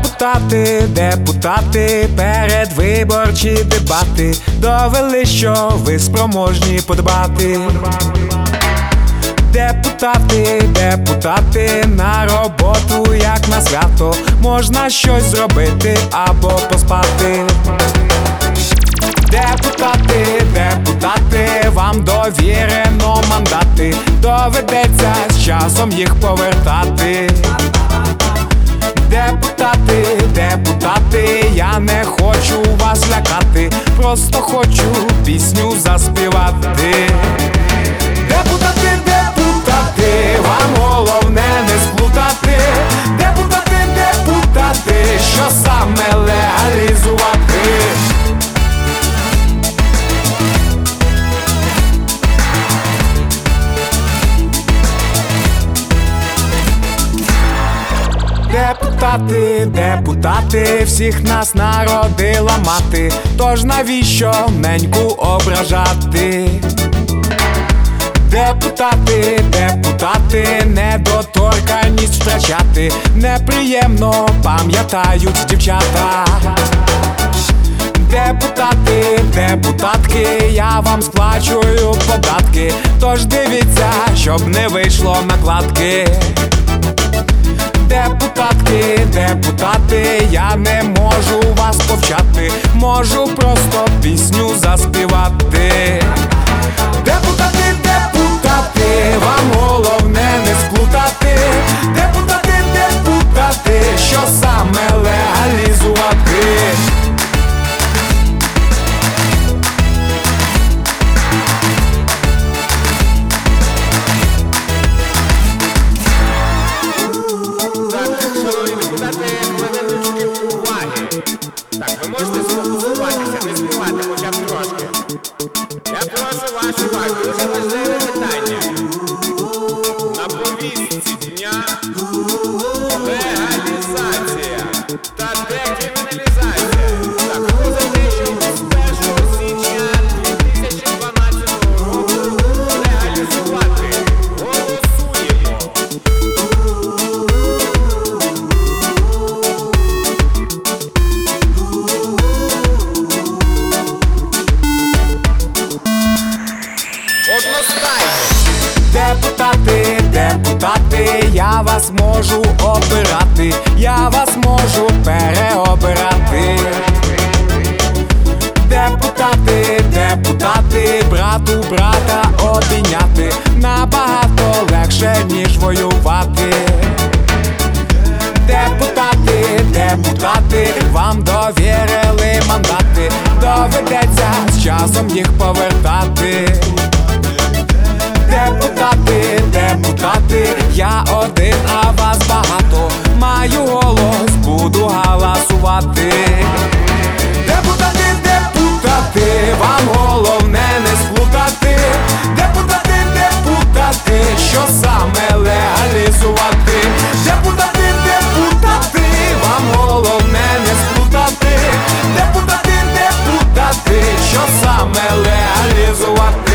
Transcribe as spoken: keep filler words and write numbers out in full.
Депутати, депутати, передвиборчі дебати довели, що ви спроможні подбати. Депутати, депутати, на роботу, як на свято, можна щось зробити або поспати. Депутати, депутати, вам довірено мандати, доведеться з часом їх повертати. Депутати, депутати, я не хочу вас лякати, просто хочу пісню заспівати. Депутати, депутати, вам головне не сплутати. Депутати, депутати, що саме легалізувати. Депутати, депутати, всіх нас народила мати, тож навіщо неньку ображати? Депутати, депутати, недоторканність втрачати неприємно пам'ятають дівчата. Депутати, депутатки, я вам сплачую податки, тож дивіться, щоб не вийшло накладки. Депутатки, депутати, я не можу вас повчати, можу просто пісню заспівати. Депутати, депутати, вам головне не сплутати. Депутати, депутати, що саме легалізувати. Так, ви можете сфокусуватися, не співати хоча б трошки. Я прошу вашу увагу, дуже важливе питання. На повістці дня легалізація та декриміналізація. Так, хто за те, що з першого січня дві тисячі дванадцятого року легалізувати? Голосуємо! Депутати, депутати, я вас можу обирати, я вас можу переобирати. Депутати, депутати, брату брата обійняти набагато легше, ніж воювати. Депутати, депутати, вам довірили мандати, доведеться з часом їх повертати. Депутати, депутати, я один, а вас багато, маю голос, буду галасувати. Депутати, депутати, вам головне не сплутати. Депутати, депутати, що саме легалізувати. Депутати, депутати, вам головне не сплутати. Депутати, депутати, що саме легалізувати.